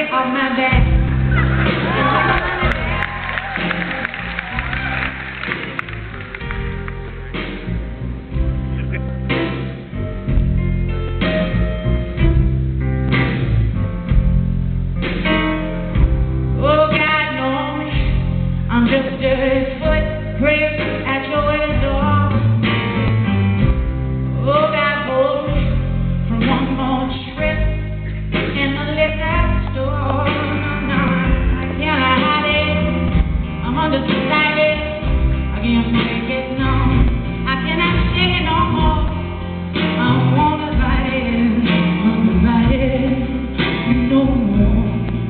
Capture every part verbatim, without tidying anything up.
off my back. Oh, God knows I'm just a dirty foot creep at your door. Oh, God hold me from one more trip in the liquor store. No, no, I can't hide it. I'm undecided. I can't make it no. I cannot take it no more. I don't wanna fight it. I'm divided no more.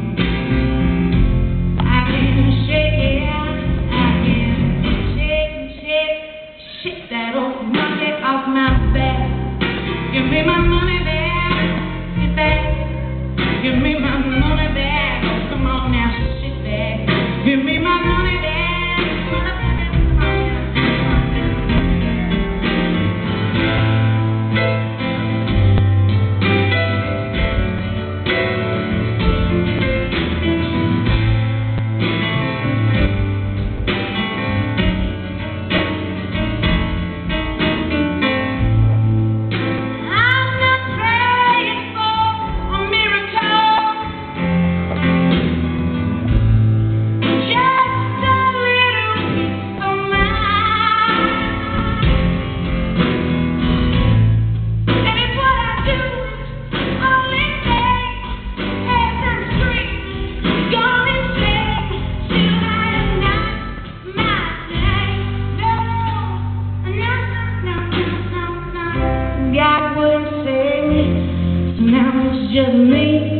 I can shake it. I can shake, shake, shake that old monkey off my back. Give me my money back. Sit back. Give me my money back. Oh, come on now, sit back. Give me my money back. I'm not praying for a miracle, just a little peace of mind. And it's what I do only day as I'm screaming, gone insane. Still I am not my name. No, no, no, no, no, no. God will save me, so now it's just me.